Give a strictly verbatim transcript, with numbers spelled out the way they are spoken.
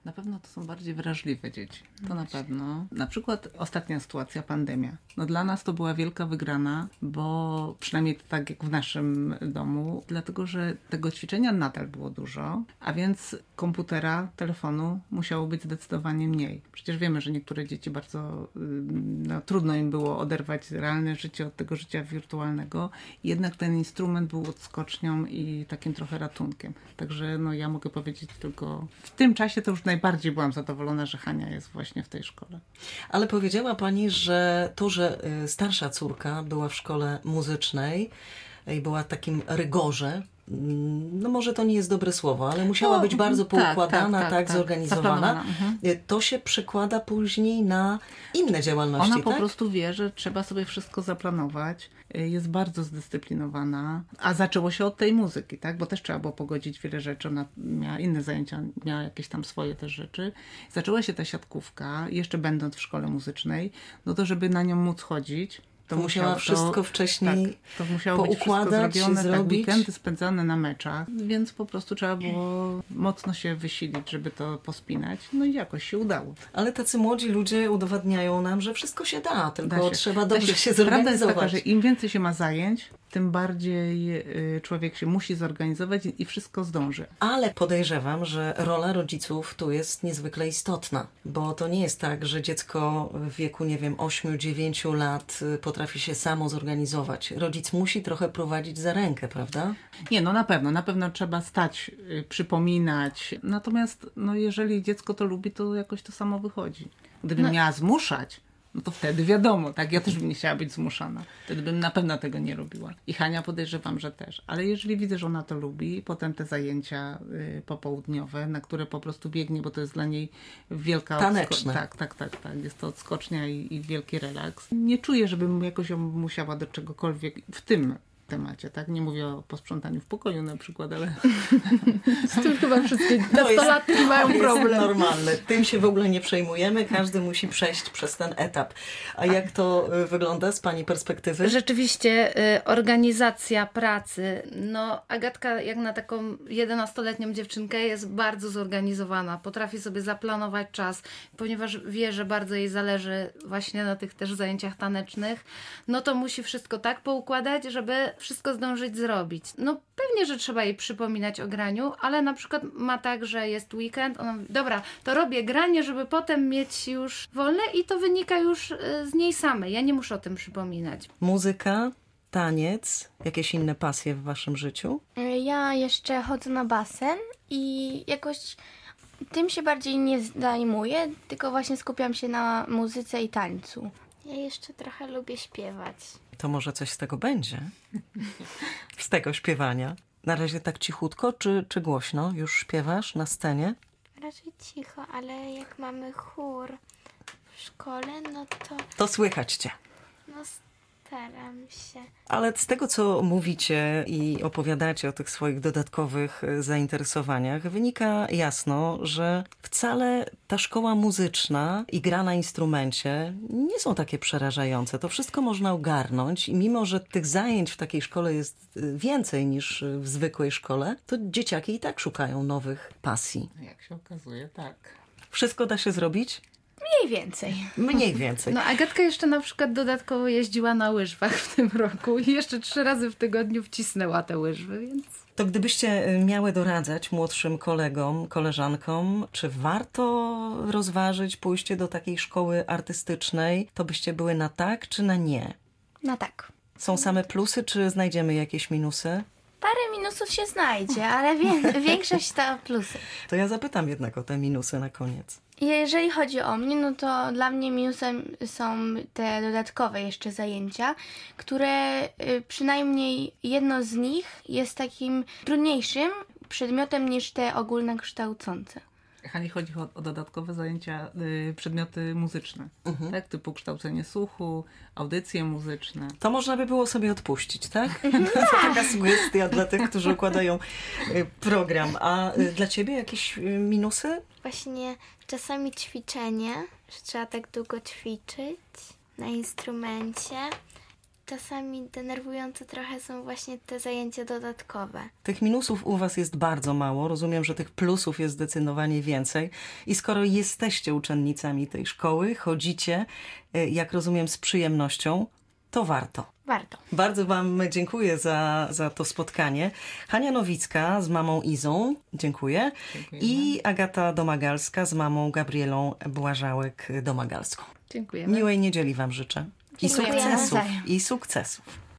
Na pewno to są bardziej wrażliwe dzieci. To na pewno. Na przykład ostatnia sytuacja, pandemia. No dla nas to była wielka wygrana, bo przynajmniej tak jak w naszym domu, dlatego że tego ćwiczenia nadal było dużo, a więc komputera, telefonu musiało być zdecydowanie mniej. Przecież wiemy, że niektóre dzieci bardzo no, trudno im było oderwać realne życie od tego życia wirtualnego. Jednak ten instrument był odskocznią i takim trochę ratunkiem. Także no, ja mogę powiedzieć tylko w tym czasie to już najbardziej byłam zadowolona, że Hania jest właśnie w tej szkole. Ale powiedziała Pani, że to, że starsza córka była w szkole muzycznej i była w takim rygorze, no może to nie jest dobre słowo, ale musiała no, być bardzo poukładana, tak, tak, tak, tak zorganizowana. Mhm. To się przekłada później na inne działalności, Ona po tak? prostu wie, że trzeba sobie wszystko zaplanować. Jest bardzo zdyscyplinowana. A zaczęło się od tej muzyki, tak? Bo też trzeba było pogodzić wiele rzeczy. Ona miała inne zajęcia, miała jakieś tam swoje też rzeczy. Zaczęła się ta siatkówka, jeszcze będąc w szkole muzycznej, no to żeby na nią móc chodzić, to musiała to, wszystko wcześniej tak, to musiało być wszystko zrobione, zrobić. Tak, weekendy spędzane na meczach, więc po prostu trzeba było mocno się wysilić, żeby to pospinać. No i jakoś się udało. Ale tacy młodzi ludzie udowadniają nam, że wszystko się da, tylko da się, trzeba dobrze się, się zorganizować. Prawda jest taka, że im więcej się ma zajęć, tym bardziej człowiek się musi zorganizować i wszystko zdąży. Ale podejrzewam, że rola rodziców tu jest niezwykle istotna, bo to nie jest tak, że dziecko w wieku, nie wiem, ośmiu dziewięciu lat potrafi się samo zorganizować. Rodzic musi trochę prowadzić za rękę, prawda? Nie, no na pewno, na pewno trzeba stać, przypominać. Natomiast no jeżeli dziecko to lubi, to jakoś to samo wychodzi. Gdybym no. miała zmuszać, no to wtedy wiadomo, tak? Ja też bym nie chciała być zmuszana. Wtedy bym na pewno tego nie robiła. I Hania podejrzewam, że też. Ale jeżeli widzę, że ona to lubi, potem te zajęcia y, popołudniowe, na które po prostu biegnie, bo to jest dla niej wielka... Taneczne. Odsko- tak, tak, tak, tak. Jest to odskocznia i, i wielki relaks. Nie czuję, żebym jakoś ją musiała do czegokolwiek w tym temacie, tak? Nie mówię o posprzątaniu w pokoju na przykład, ale... Z tym chyba wszystkie nastolatki mają jest problem. normalne. Tym się w ogóle nie przejmujemy. Każdy musi przejść przez ten etap. A jak to wygląda z Pani perspektywy? Rzeczywiście y, organizacja pracy. No Agatka jak na taką jedenastoletnią dziewczynkę jest bardzo zorganizowana. Potrafi sobie zaplanować czas, ponieważ wie, że bardzo jej zależy właśnie na tych też zajęciach tanecznych. No to musi wszystko tak poukładać, żeby wszystko zdążyć zrobić. No pewnie, że trzeba jej przypominać o graniu, ale na przykład ma tak, że jest weekend, ona mówi, dobra, to robię granie, żeby potem mieć już wolne i to wynika już z niej samej. Ja nie muszę o tym przypominać. Muzyka, taniec, jakieś inne pasje w Waszym życiu? Ja jeszcze chodzę na basen i jakoś tym się bardziej nie zajmuję, tylko właśnie skupiam się na muzyce i tańcu. Ja jeszcze trochę lubię śpiewać. To może coś z tego będzie? Z tego śpiewania. Na razie tak cichutko, czy, czy głośno? Już śpiewasz na scenie? Raczej cicho, ale jak mamy chór w szkole, no to... To słychać Cię. No staram się. Ale z tego, co mówicie i opowiadacie o tych swoich dodatkowych zainteresowaniach, wynika jasno, że wcale ta szkoła muzyczna i gra na instrumencie nie są takie przerażające. To wszystko można ogarnąć i mimo, że tych zajęć w takiej szkole jest więcej niż w zwykłej szkole, to dzieciaki i tak szukają nowych pasji. Jak się okazuje, tak. Wszystko da się zrobić? Mniej więcej. Mniej więcej. No Agatka jeszcze na przykład dodatkowo jeździła na łyżwach w tym roku i jeszcze trzy razy w tygodniu wcisnęła te łyżwy, więc... To gdybyście miały doradzać młodszym kolegom, koleżankom, czy warto rozważyć pójście do takiej szkoły artystycznej, to byście były na tak czy na nie? Na tak. Są same plusy, czy znajdziemy jakieś minusy? Parę minusów się znajdzie, ale wie- większość to plusy. To ja zapytam jednak o te minusy na koniec. Jeżeli chodzi o mnie, no to dla mnie minusem są te dodatkowe jeszcze zajęcia, które y, przynajmniej jedno z nich jest takim trudniejszym przedmiotem niż te ogólnokształcące. Hani chodzi o, o dodatkowe zajęcia, y, przedmioty muzyczne, mhm. tak? Typu kształcenie słuchu, audycje muzyczne. To można by było sobie odpuścić, tak? To taka sugestia dla tych, którzy układają y, program. A y, dla Ciebie jakieś y, minusy? Właśnie czasami ćwiczenie, że trzeba tak długo ćwiczyć na instrumencie czasami denerwujące trochę są właśnie te zajęcia dodatkowe. Tych minusów u was jest bardzo mało. Rozumiem, że tych plusów jest zdecydowanie więcej. I skoro jesteście uczennicami tej szkoły, chodzicie, jak rozumiem, z przyjemnością, to warto. Warto. Bardzo wam dziękuję za, za to spotkanie. Hania Nowicka z mamą Izą, dziękuję. Dziękujemy. I Agata Domagalska z mamą Gabrielą Błażałek-Domagalską. Dziękujemy. Miłej niedzieli wam życzę. I Dziękujemy sukcesów. nawzajem. I sukcesów.